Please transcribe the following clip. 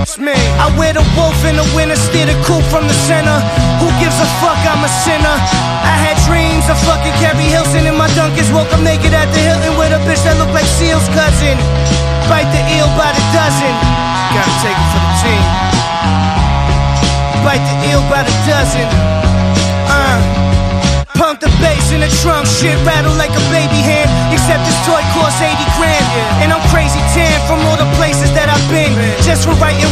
It's me. I wear the wolf in the winter, steer the coupe from the center. Who gives a fuck, I'm a sinner. I had dreams of fucking Carrie Hilson in my Dunkers. Woke up naked at the Hilton with a bitch that looked like Seal's cousin. Bite the eel by the dozen. Gotta take it for the team. Bite the eel by the dozen. Pump the bass in the trunk, shit rattle like a baby hand. Except this toy costs 80 grand. And I'm crazy tan from all the places that I've been. Just for writing